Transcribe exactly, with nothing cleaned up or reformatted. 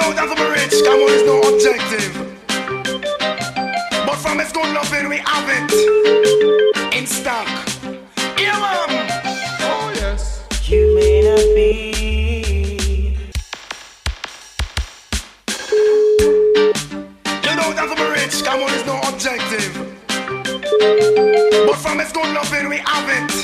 don't have to be rich, come on, it's no objective. But from its good loving, we have it in stock. Yeah, man. Oh, yes. You may not be. You don't have to be rich, come on, it's no objective. But from its good loving, we have it